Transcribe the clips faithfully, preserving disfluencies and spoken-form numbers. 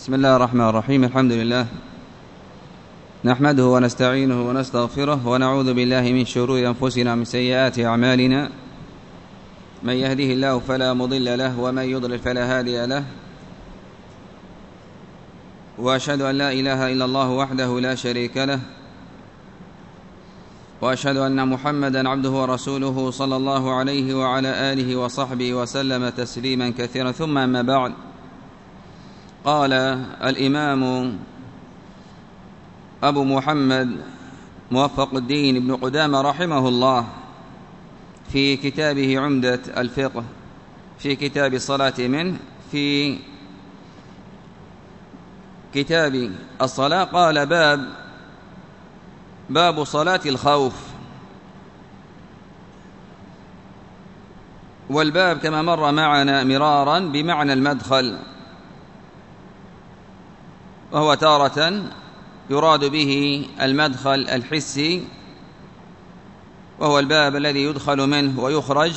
بسم الله الرحمن الرحيم. الحمد لله نحمده ونستعينه ونستغفره ونعوذ بالله من شرور أنفسنا ومن سيئات أعمالنا، من يهده الله فلا مضل له ومن يضلل فلا هادي له، وأشهد أن لا إله إلا الله وحده لا شريك له، وأشهد أن محمدا عبده ورسوله صلى الله عليه وعلى آله وصحبه وسلم تسليما كثيرا. ثم أما بعد، قال الإمام أبو محمد موفق الدين بن قدامة رحمه الله في كتابه عمدة الفقه في كتاب الصلاة منه في كتاب الصلاة، قال باب باب صلاة الخوف. والباب كما مر معنا مرارا بمعنى المدخل، وهو تارة يراد به المدخل الحسي، وهو الباب الذي يدخل منه ويخرج،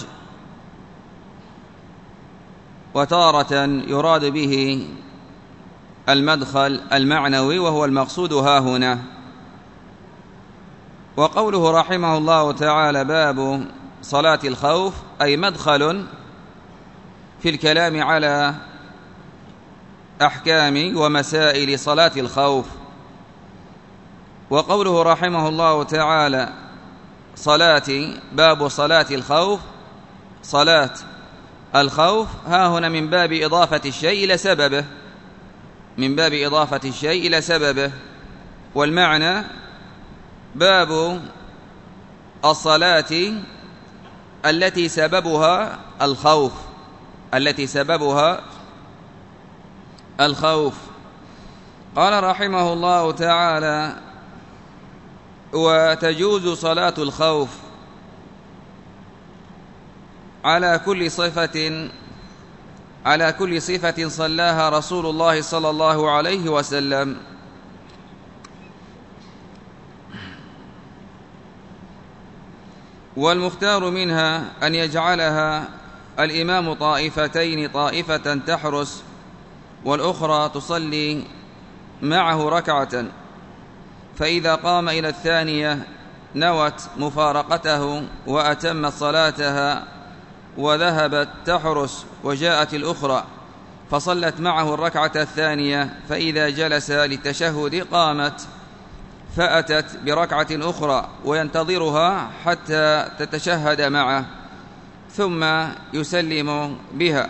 وتارة يراد به المدخل المعنوي، وهو المقصود ها هنا. وقوله رحمه الله تعالى باب صلاة الخوف، أي مدخل في الكلام على أحكام ومسائل صلاة الخوف. وقوله رحمه الله تعالى صلاتي باب صلاة الخوف، صلاة الخوف ها هنا من باب إضافة الشيء إلى سببه، من باب إضافة الشيء إلى سببه. والمعنى باب الصلاة التي سببها الخوف، التي سببها الخوف. قال رحمه الله تعالى وتجوز صلاة الخوف على كل صفة على كل صفة صلاها رسول الله صلى الله عليه وسلم. والمختار منها أن يجعلها الإمام طائفتين، طائفة تحرس والأخرى تصلي معه ركعة، فإذا قام إلى الثانية نوت مفارقته وأتمت صلاتها وذهبت تحرس، وجاءت الأخرى فصلت معه الركعة الثانية، فإذا جلس للتشهد قامت فأتت بركعة أخرى وينتظرها حتى تتشهد معه ثم يسلم بها.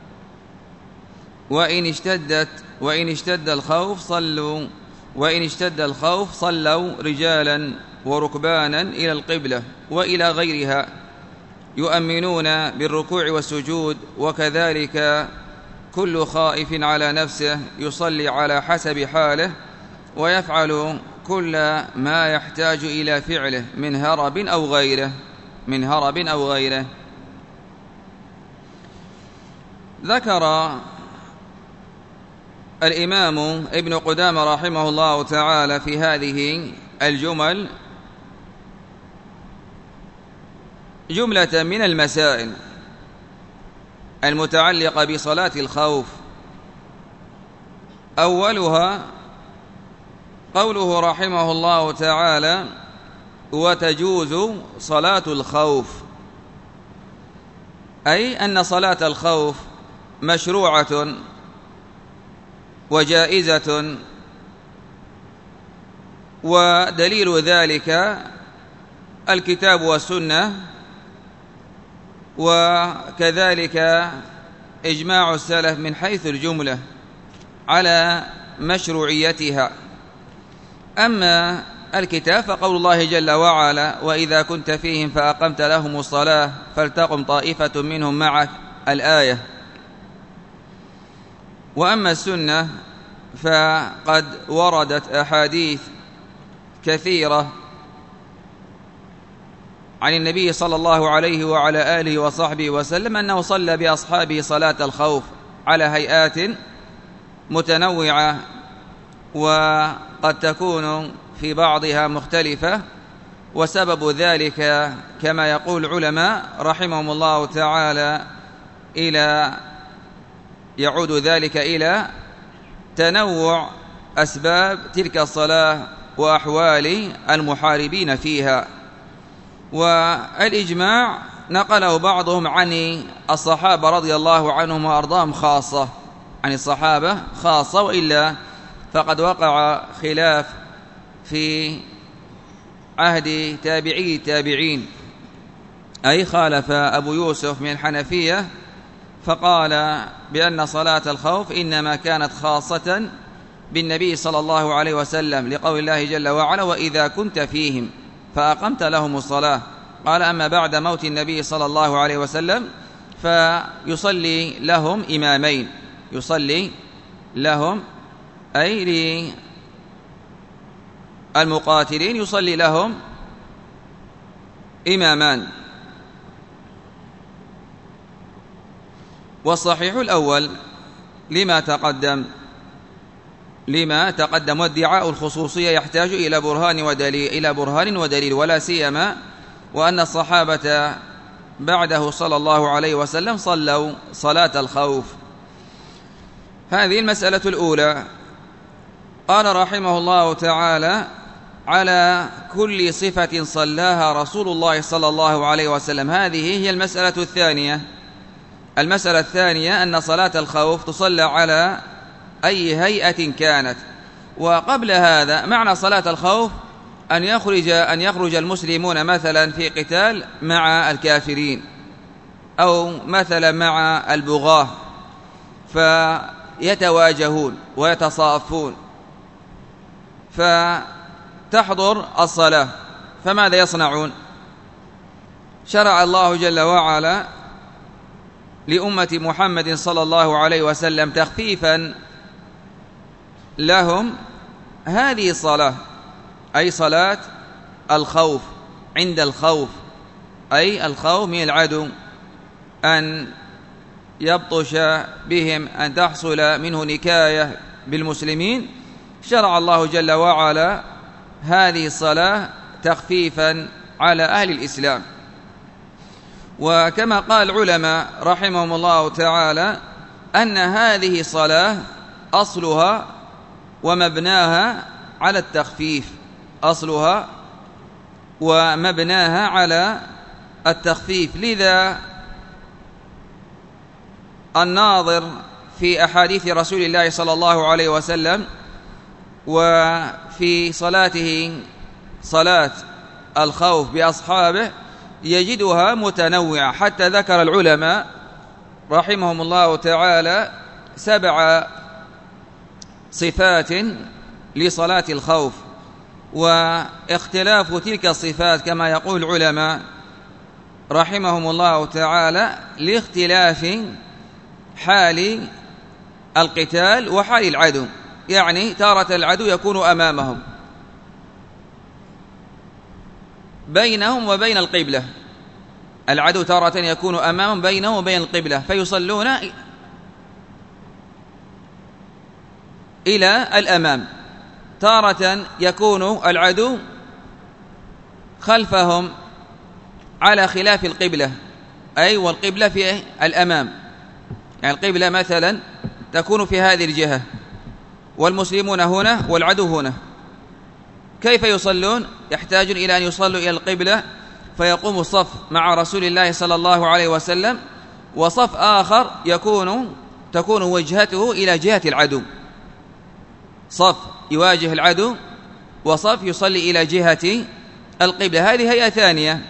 وإن اشتدت وإن اشتد الخوف صلوا وإن اشتد الخوف صلوا رجالا وركبانا إلى القبلة وإلى غيرها، يؤمنون بالركوع والسجود. وكذلك كل خائف على نفسه يصلي على حسب حاله، ويفعل كل ما يحتاج إلى فعله من هرب أو غيره من هرب أو غيره. ذكر الإمام ابن قدامة رحمه الله تعالى في هذه الجمل جملة من المسائل المتعلقة بصلاة الخوف. أولها قوله رحمه الله تعالى وتجوز صلاة الخوف، أي أن صلاة الخوف مشروعة وجائزة، ودليل ذلك الكتاب والسنة، وكذلك إجماع السلف من حيث الجملة على مشروعيتها. أما الكتاب فقول الله جل وعلا وإذا كنت فيهم فأقمت لهم الصلاة فلتقم طائفة منهم معك، الآية. وأما السنة فقد وردت أحاديث كثيرة عن النبي صلى الله عليه وعلى آله وصحبه وسلم أنه صلى بأصحابه صلاة الخوف على هيئات متنوعة، وقد تكون في بعضها مختلفة، وسبب ذلك كما يقول العلماء رحمهم الله تعالى إلى يعود ذلك إلى تنوع أسباب تلك الصلاة وأحوال المحاربين فيها. والإجماع نقله بعضهم عن الصحابة رضي الله عنهم وأرضاهم خاصة، عن الصحابة خاصة، وإلا فقد وقع خلاف في عهد تابعي التابعين، أي خالف أبو يوسف من الحنفية فقال بأن صلاة الخوف إنما كانت خاصة بالنبي صلى الله عليه وسلم لقول الله جل وعلا: وإذا كنت فيهم فأقمت لهم الصلاة. قال: أما بعد موت النبي صلى الله عليه وسلم فيصلي لهم إمامين، يصلي لهم أي للمقاتلين يصلي لهم إمامان. والصحيح الأول لما تقدم لما تقدم والدعاء الخصوصية يحتاج إلى برهان ودليل إلى برهان ودليل ولا سيما وأن الصحابة بعده صلى الله عليه وسلم صلوا صلاة الخوف. هذه المسألة الأولى. قال رحمه الله تعالى: على كل صفة صلاها رسول الله صلى الله عليه وسلم. هذه هي المسألة الثانية. المسألة الثانية أن صلاة الخوف تصلى على أي هيئة كانت. وقبل هذا معنى صلاة الخوف أن يخرج أن يخرج المسلمون مثلا في قتال مع الكافرين أو مثلا مع البغاة فيتواجهون ويتصافون، فتحضر الصلاة، فماذا يصنعون؟ شرع الله جل وعلا لأمة محمد صلى الله عليه وسلم تخفيفا لهم هذه الصلاة، أي صلاة الخوف عند الخوف، أي الخوف من العدو أن يبطش بهم، أن تحصل منه نكاية بالمسلمين. شرع الله جل وعلا هذه الصلاة تخفيفا على أهل الإسلام. وكما قال العلماء رحمهم الله تعالى أن هذه الصلاة أصلها ومبناها على التخفيف، أصلها ومبناها على التخفيف. لذا الناظر في أحاديث رسول الله صلى الله عليه وسلم وفي صلاته صلاة الخوف بأصحابه يجدها متنوعة، حتى ذكر العلماء رحمهم الله تعالى سبع صفات لصلاة الخوف. واختلاف تلك الصفات كما يقول العلماء رحمهم الله تعالى لاختلاف حال القتال وحال العدو. يعني تارة العدو يكون أمامهم بينهم وبين القبلة، العدو تارة يكون أمامهم بينهم وبين القبلة فيصلون إلى الأمام. تارة يكون العدو خلفهم على خلاف القبلة، أي والقبلة في الأمام، يعني القبلة مثلا تكون في هذه الجهة والمسلمون هنا والعدو هنا، كيف يصلون؟ يحتاجون إلى أن يصلوا إلى القبلة فيقوم الصف مع رسول الله صلى الله عليه وسلم، وصف آخر يكون تكون وجهته إلى جهة العدو، صف يواجه العدو وصف يصلي إلى جهة القبلة. هذه هيئة ثانية.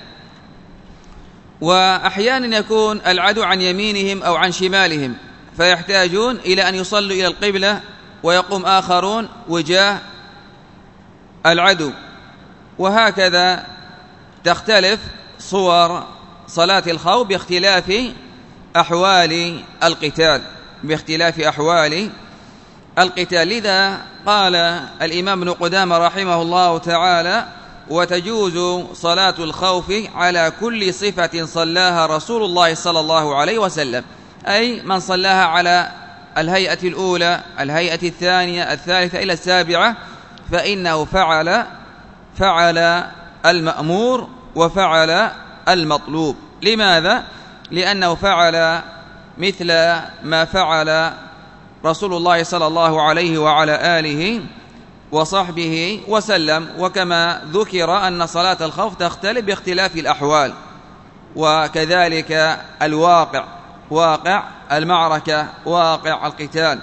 وأحيانا يكون العدو عن يمينهم أو عن شمالهم فيحتاجون إلى أن يصلوا إلى القبلة ويقوم آخرون وجاه العدو. وهكذا تختلف صور صلاة الخوف باختلاف أحوال القتال باختلاف أحوال القتال. لذا قال الإمام ابن قدامة رحمه الله تعالى: وتجوز صلاة الخوف على كل صفة صلاها رسول الله صلى الله عليه وسلم، أي من صلاها على الهيئة الأولى، الهيئة الثانية، الثالثة إلى السابعة، فإنه فعل فعل المأمور وفعل المطلوب. لماذا؟ لأنه فعل مثل ما فعل رسول الله صلى الله عليه وعلى آله وصحبه وسلم. وكما ذكر أن صلاة الخوف تختلف باختلاف الأحوال، وكذلك الواقع، واقع المعركة، واقع القتال.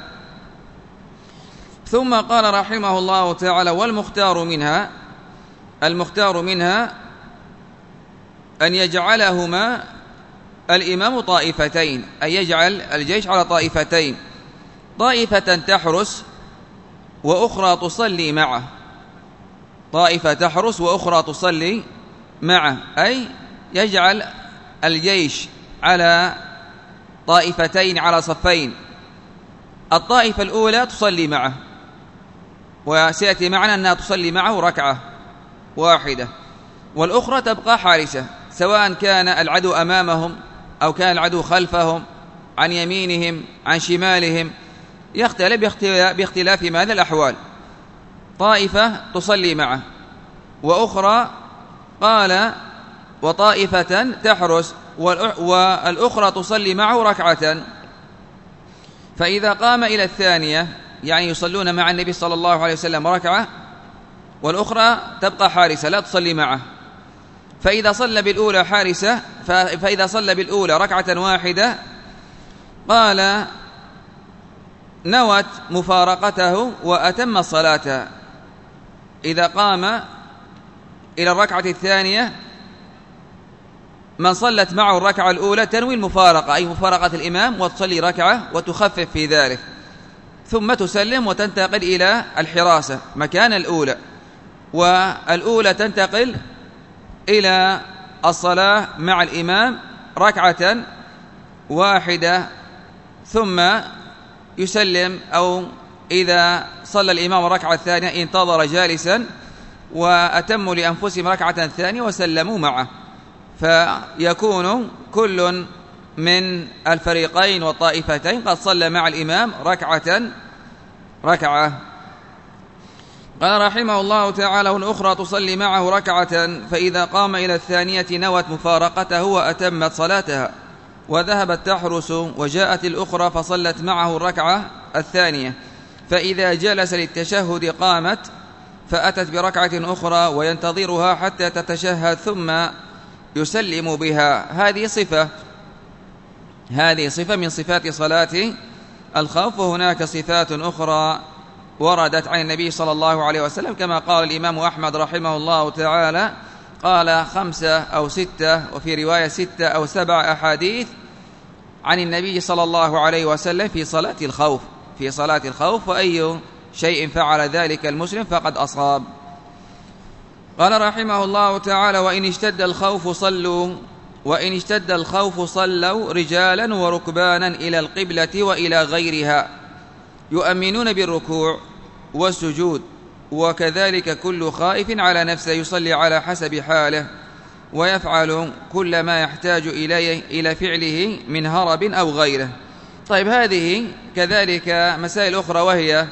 ثم قال رحمه الله تعالى: والمختار منها، المختار منها أن يجعلهما الإمام طائفتين، أن يجعل الجيش على طائفتين، طائفة تحرس وأخرى تصلي معه، طائفة تحرس وأخرى تصلي معه، أي يجعل الجيش على طائفتين، على صفين. الطائفة الأولى تصلي معه، وسيأتي معنا أنها تصلي معه ركعة واحدة، والأخرى تبقى حارسة، سواء كان العدو أمامهم أو كان العدو خلفهم، عن يمينهم عن شمالهم، يختلف باختلاف ماذا الأحوال. طائفة تصلي معه، وأخرى قال وطائفة تحرس، والأخرى تصلي معه ركعة. فإذا قام إلى الثانية، يعني يصلون مع النبي صلى الله عليه وسلم ركعة، والأخرى تبقى حارسة لا تصلي معه. فإذا صلى بالأولى حارسة، فإذا صلى بالأولى ركعة واحدة، قال نوت مفارقته وأتم الصلاة. إذا قام إلى الركعة الثانية، من صلت معه الركعة الأولى تنوي المفارقة، أي مفارقة الإمام، وتصلي ركعة وتخفف في ذلك، ثم تسلم وتنتقل إلى الحراسة مكان الأولى، والأولى تنتقل إلى الصلاة مع الإمام ركعة واحدة، ثم يسلم، أو إذا صلى الإمام الركعة الثانية انتظر جالسا وأتموا لأنفسهم ركعة ثانية وسلموا معه، فيكون كل من الفريقين والطائفتين قد صلى مع الإمام ركعة ركعة. قال رحمه الله تعالى: والأخرى تصلي معه ركعة، فإذا قام إلى الثانية نوت مفارقته وأتمت صلاتها، وذهبت تحرس، وجاءت الأخرى فصلت معه الركعة الثانية، فإذا جلس للتشهد قامت فأتت بركعة أخرى وينتظرها حتى تتشهد ثم يسلم بها. هذه صفة هذه صفة من صفات صلاة الخوف، وهناك صفات أخرى وردت عن النبي صلى الله عليه وسلم، كما قال الإمام أحمد رحمه الله تعالى، قال خمسة أو ستة، وفي رواية ستة أو سبع أحاديث عن النبي صلى الله عليه وسلم في صلاة الخوف في صلاة الخوف وأي شيء فعل ذلك المسلم فقد أصاب. قال رحمه الله تعالى: وإن اشتد الخوف صلوا وإن اشتد الخوف صلوا رجالا وركبانا إلى القبلة وإلى غيرها، يؤمنون بالركوع والسجود، وكذلك كل خائف على نفسه يصلي على حسب حاله، ويفعل كل ما يحتاج إليه إلى فعله من هرب أو غيره. طيب، هذه كذلك مسائل أخرى، وهي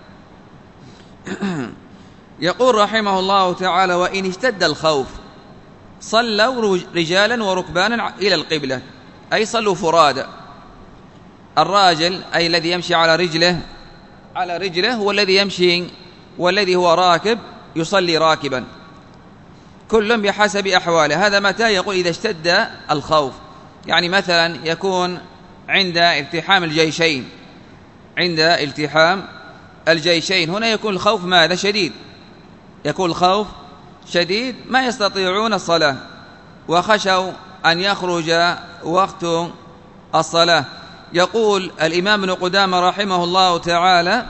يقول رحمه الله تعالى: وإن اشتد الخوف صلوا رجالا وركبانا إلى القبلة، أي صلوا فرادى. الراجل أي الذي يمشي على رجله على رجله هو الذي يمشي، والذي هو راكب يصلي راكبا، كل بحسب أحواله. هذا متى يقول إذا اشتد الخوف، يعني مثلا يكون عند التحام الجيشين عند التحام الجيشين هنا يكون الخوف ماذا؟ شديد، يكون الخوف شديد، ما يستطيعون الصلاة، وخشوا أن يخرج وقت الصلاة. يقول الإمام ابن قدامة رحمه الله تعالى: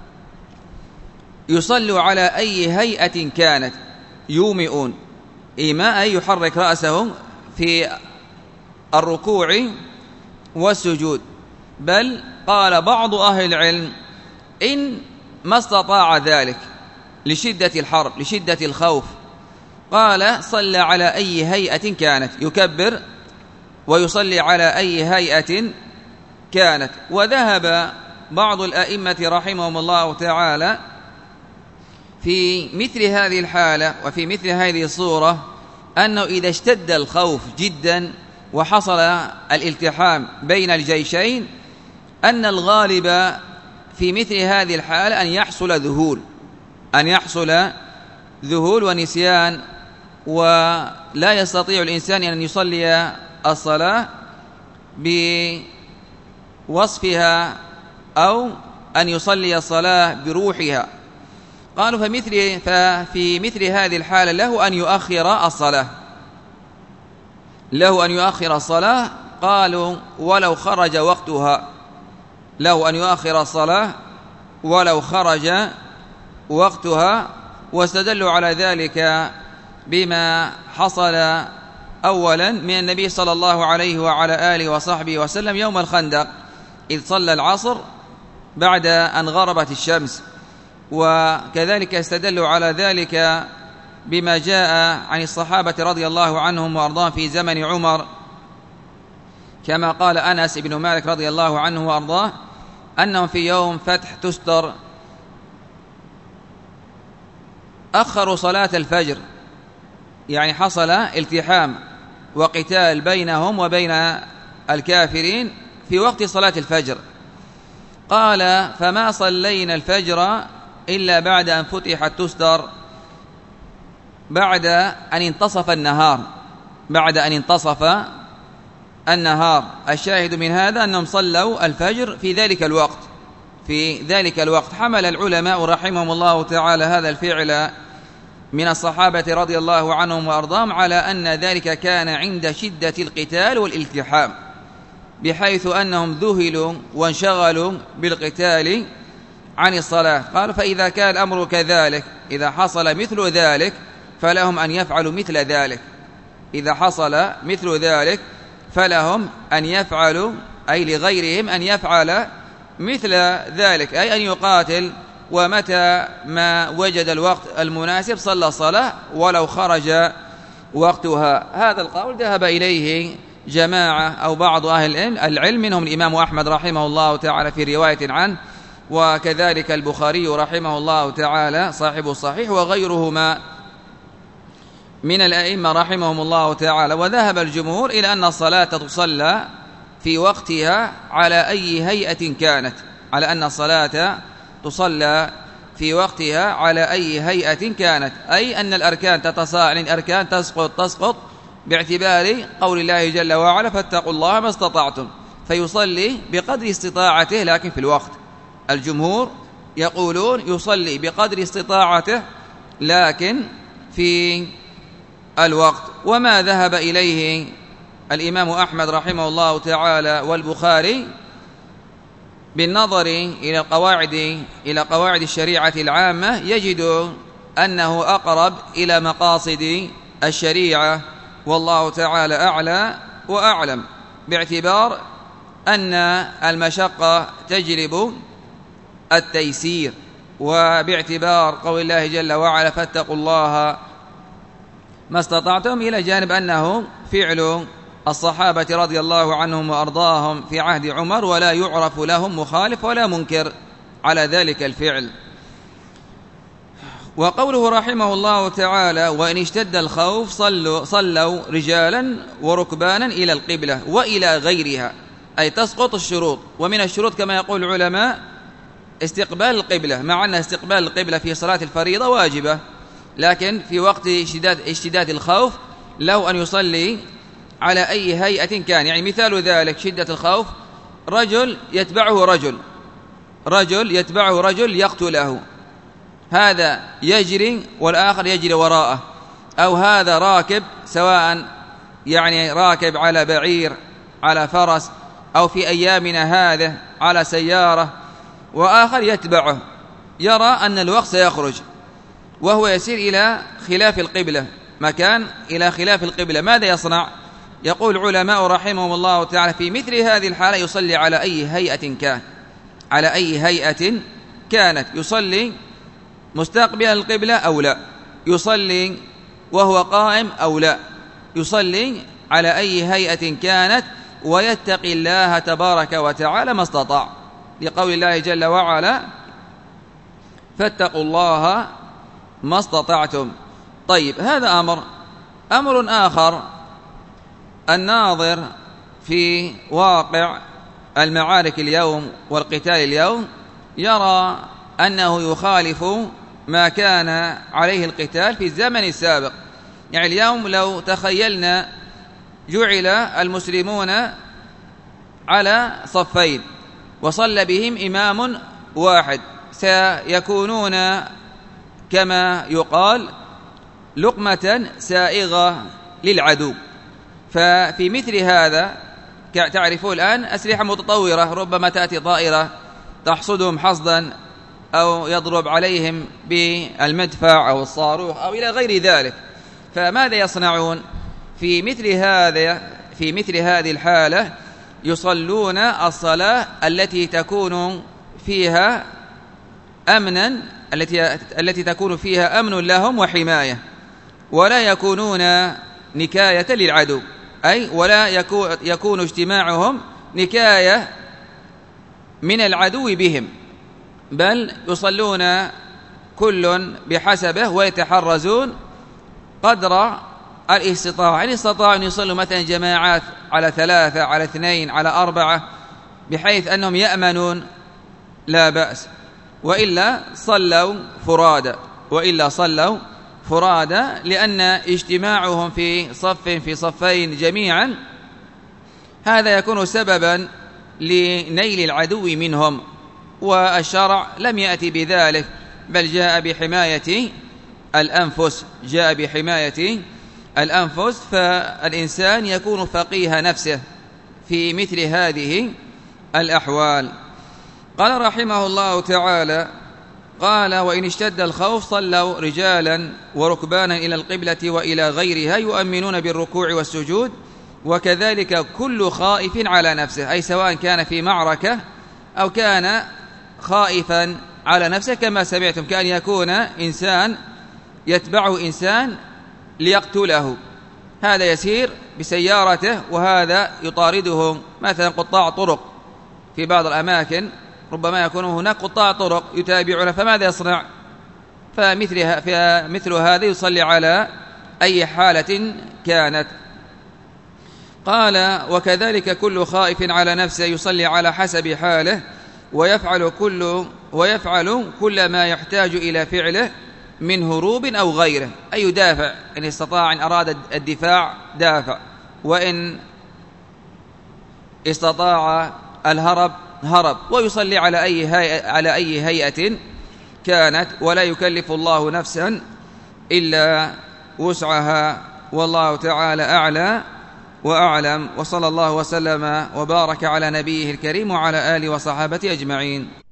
يصلوا على أي هيئة كانت، يومئون، إيماء يحرك رأسه في الركوع والسجود. بل قال بعض أهل العلم: إن ما استطاع ذلك لشدة الحرب لشدة الخوف، قال صلى على أي هيئة كانت، يكبر ويصلي على أي هيئة كانت. وذهب بعض الأئمة رحمهم الله تعالى في مثل هذه الحالة وفي مثل هذه الصورة أنه إذا اشتد الخوف جدا وحصل الالتحام بين الجيشين، أن الغالب في مثل هذه الحالة أن يحصل ذهول أن يحصل ذهول ونسيان، ولا يستطيع الإنسان أن يصلي الصلاة بوصفها أو أن يصلي الصلاة بروحها. قالوا فمثل ففي مثل هذه الحالة له أن يؤخر الصلاة له أن يؤخر الصلاة قالوا ولو خرج وقتها له أن يؤخر الصلاة ولو خرج وقتها. واستدلوا على ذلك بما حصل أولا من النبي صلى الله عليه وعلى آله وصحبه وسلم يوم الخندق، إذ صلى العصر بعد أن غربت الشمس. وكذلك استدلوا على ذلك بما جاء عن الصحابة رضي الله عنهم وأرضاهم في زمن عمر، كما قال أنس بن مالك رضي الله عنه وأرضاه أنهم في يوم فتح تستر أخروا صلاة الفجر، يعني حصل التحام وقتال بينهم وبين الكافرين في وقت صلاة الفجر. قال فما صلينا الفجر إلا بعد أن فتحت تستر بعد أن انتصف النهار بعد أن انتصف النهار. الشاهد من هذا أنهم صلوا الفجر في ذلك الوقت في ذلك الوقت. حمل العلماء رحمهم الله تعالى هذا الفعل من الصحابة رضي الله عنهم وأرضاهم على أن ذلك كان عند شدة القتال والالتحام، بحيث أنهم ذهلوا وانشغلوا بالقتال عن الصلاة. قال فإذا كان الأمر كذلك، إذا حصل مثل ذلك فلهم أن يفعلوا مثل ذلك إذا حصل مثل ذلك فلهم أن يفعلوا، أي لغيرهم أن يفعل مثل ذلك، أي أن يقاتل، ومتى ما وجد الوقت المناسب صلى الصلاة ولو خرج وقتها. هذا القول ذهب إليه جماعة أو بعض أهل العلم، منهم الإمام أحمد رحمه الله تعالى في رواية عنه، وكذلك البخاري رحمه الله تعالى صاحب الصحيح، وغيرهما من الأئمة رحمهم الله تعالى. وذهب الجمهور إلى أن الصلاة تصلى في وقتها على أي هيئة كانت على أن الصلاة تصلى في وقتها على أي هيئة كانت، أي أن الأركان تتصاعد، الأركان تسقط تسقط باعتبار قول الله جل وعلا فاتقوا الله ما استطعتم، فيصلي بقدر استطاعته لكن في الوقت. الجمهور يقولون يصلي بقدر استطاعته لكن في الوقت. وما ذهب إليه الإمام أحمد رحمه الله تعالى والبخاري بالنظر إلى القواعد إلى قواعد الشريعة العامة يجد أنه أقرب إلى مقاصد الشريعة، والله تعالى أعلى وأعلم، باعتبار أن المشقة تجلب التيسير، وباعتبار قول الله جل وعلا فاتقوا الله ما استطعتم، إلى جانب أنه فعل الصحابة رضي الله عنهم وأرضاهم في عهد عمر، ولا يعرف لهم مخالف ولا منكر على ذلك الفعل. وقوله رحمه الله تعالى وإن اشتد الخوف صلوا, صلوا رجالا وركبانا إلى القبلة وإلى غيرها، أي تسقط الشروط. ومن الشروط كما يقول العلماء استقبال القبلة، مع أن استقبال القبلة في صلاة الفريضة واجبة، لكن في وقت اشتداد, اشتداد الخوف له أن يصلي على أي هيئة كان. يعني مثال ذلك شدة الخوف، رجل يتبعه رجل رجل يتبعه رجل يقتله، هذا يجري والآخر يجري وراءه، أو هذا راكب، سواء يعني راكب على بعير على فرس، أو في أيامنا هذا على سيارة، وآخر يتبعه يرى أن الوقت سيخرج وهو يسير إلى خلاف القبلة، مكان إلى خلاف القبلة، ماذا يصنع؟ يقول علماء رحمهم الله تعالى في مثل هذه الحالة يصلي على أي هيئة كان على أي هيئة كانت يصلي مستقبل القبلة أو لا، يصلي وهو قائم أو لا، يصلي على أي هيئة كانت، ويتقي الله تبارك وتعالى ما استطاع، لقول الله جل وعلا فاتقوا الله ما استطعتم. طيب، هذا أمر. أمر آخر، الناظر في واقع المعارك اليوم والقتال اليوم يرى أنه يخالف ما كان عليه القتال في الزمن السابق. يعني اليوم لو تخيلنا جعل المسلمون على صفين وصلى بهم إمام واحد، سيكونون كما يقال لقمة سائغة للعدو. ففي مثل هذا تعرفون الآن أسلحة متطورة، ربما تأتي طائرة تحصدهم حصدا أو يضرب عليهم بالمدفع أو الصاروخ أو إلى غير ذلك. فماذا يصنعون في مثل هذا في مثل هذه الحالة؟ يصلون الصلاة التي تكون فيها أمنا التي التي تكون فيها أمن لهم وحماية، ولا يكونون نكاية للعدو، أي ولا يكون, يكون اجتماعهم نكاية من العدو بهم، بل يصلون كل بحسبه ويتحرزون قدر الاستطاعة. إن استطاعوا أن يصلوا مثلا جماعات على ثلاثة على اثنين على أربعة بحيث أنهم يأمنون لا بأس، وإلا صلوا فرادا وإلا صلوا فرادا لأن اجتماعهم في صف في صفين جميعا هذا يكون سببا لنيل العدو منهم، والشرع لم يأتي بذلك، بل جاء بحماية الأنفس جاء بحماية الأنفس فالإنسان يكون فقيه نفسه في مثل هذه الأحوال. قال رحمه الله تعالى: قال: وإن اشتد الخوف صلوا رجالا وركبانا إلى القبلة وإلى غيرها يؤمنون بالركوع والسجود، وكذلك كل خائف على نفسه، أي سواء كان في معركة أو كان خائفا على نفسه، كما سمعتم كأن يكون إنسان يتبعه إنسان ليقتله، هذا يسير بسيارته وهذا يطارده، مثلا قطاع طرق في بعض الأماكن ربما يكون هناك قطاع طرق يتابعون، فماذا يصنع؟ فمثل مثل هذا يصلي على أي حالة كانت. قال: وكذلك كل خائف على نفسه يصلي على حسب حاله، ويفعل كل ويفعل كل ما يحتاج إلى فعله من هروب أو غيره، أي يدافع، إن استطاع إن أراد الدفاع دافع، وإن استطاع الهرب هرب، ويصلي على أي هيئة على أي هيئة كانت، ولا يكلف الله نفسا إلا وسعها، والله تعالى أعلى وأعلم. وصلى الله وسلم وبارك على نبيه الكريم وعلى آله وصحابته أجمعين.